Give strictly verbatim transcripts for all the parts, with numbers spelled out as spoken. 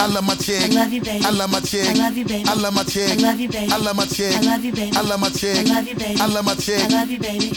I love my chick. I love you, baby. I love my chick. I love you, baby. I love my chick. I love you, baby. I love my chick. I love you, baby. I love my chick. I love you, baby. I love my chick. I love you, baby.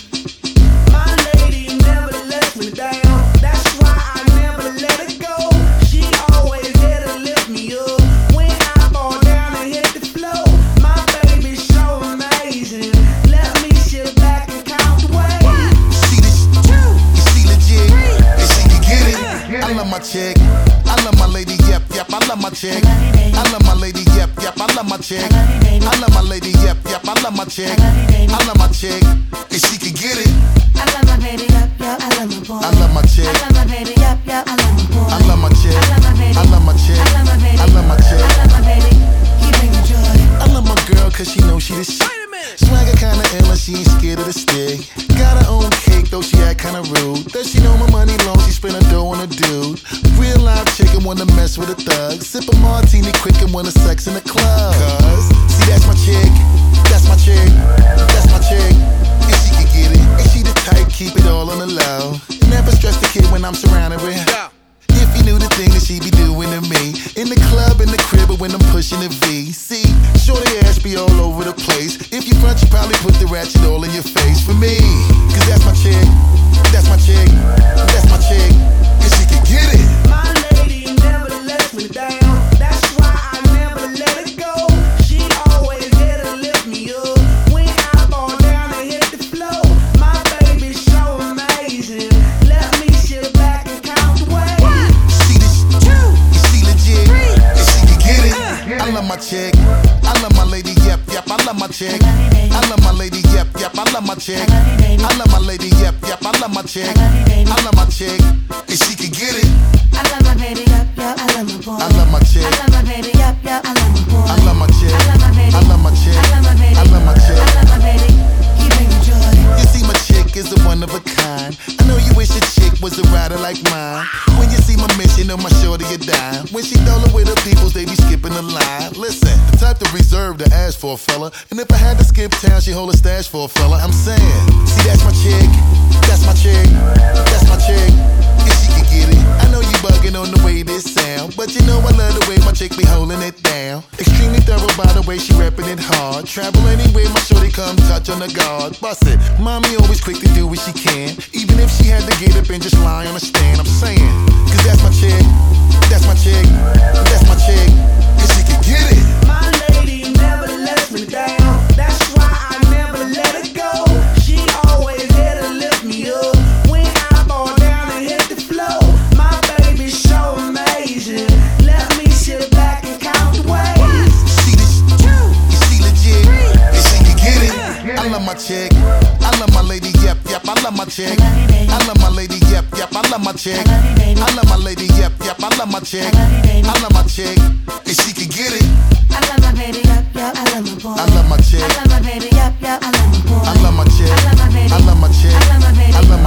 My lady never lets me down. That's why I never let her go. She always there to lift me up when I fall down and hit the floor. My baby's so amazing. Let me sit back and count the way. You see this? You see legit? And she can get it. I love my chick. I love my lady. Yep, yep. I love my chick. I love my lady. Yep, yep. I love my chick. I love my lady. Yep, yep. I love my chick. I love my chick. And she can get it. I love my baby, yup, yup, I love my boy. I love my chick. I love my baby, yup, yup, I love my boy. I love my chick. I love my baby. I love my chick. I love my baby. I love my chick. I love my baby. He bring me joy. I love my girl cause she knows she the shit. Swagger kinda ill and she ain't scared of the stick. Got her own cake though she act kinda rude. Does she know my money long, she spend her dough on a dude. Real live chicken wanna mess with a thug. Sip a martini quick and wanna sex in the club. Cause, see that's my chick, that's my chick, that's my chick. And she can get it, and she the type, keep it all on the low. Never stress the kid when I'm surrounded with her. If you knew the thing that she be doing to me. In the club, in the crib, or when I'm pushing the V. See, shorty ass be all over the place. If you front, you probably put the ratchet all in your face for me. Cause that's my chick, that's my chick, that's my chick. And she can get it. My lady never lets me down. That's why I never let her go. She always there to lift me up when I fall down and hit the floor. My baby's so amazing. Let me sit back and count the way. See this? You see legit? And she can get it. I love my chick. I love my lady. Yep, yep. I love my chick. I love my lady. Yep, yep. I love my chick. I love my lady. Yep, yep. I love my chick. I love my chick. And she can get it. I love my baby, yup, yup, I love my boy. I love my chick. I love my baby, yup, yup, I love my boy. I love my chick. I love my baby. I love my chick. I love my baby. I love my chick. I love my baby. He bring me joy. You see my chick is a one of a kind. I know you wish your chick was a rider like mine. When you see my miss, you know my shorty a dime. When she dollar with her peoples, they be skipping the line. Listen, the type to reserve to ask for a fella. And if I had to skip town, she hold a stash for a fella. I'm saying, see that's my chick, that's my chick, that's my chick. And she can get it. I know you bugging on the way this sound, but you know I love the way my chick be holding it down. Extremely thorough by the way she repping it hard. Travel anywhere, my shorty come touch on the guard. Bust it, mommy always quick to do what she can. Even if she had to get up and just lie on a stand. I'm saying, cause that's my chick, that's my chick, that's my chick. And she can get it. My lady never lets me down. That's why I never let her go. She always there to lift me up when I fall down and hit the floor. My baby's so amazing. Let me sit back and count the ways. See this? You see legit? And she can get it. I love my chick. I love my lady. Yep, yep. I love my chick. I love my lady. Yep, yep. I love my chick. I love my lady. Yep, yep. I love my chick. I love my chick. And she can get it. I love my baby, yup, yup, I love my boy. I love my chick. I love my baby, yup, yup, I love my boy. I love my chick. I love my baby. I love my chick. I love my baby. I love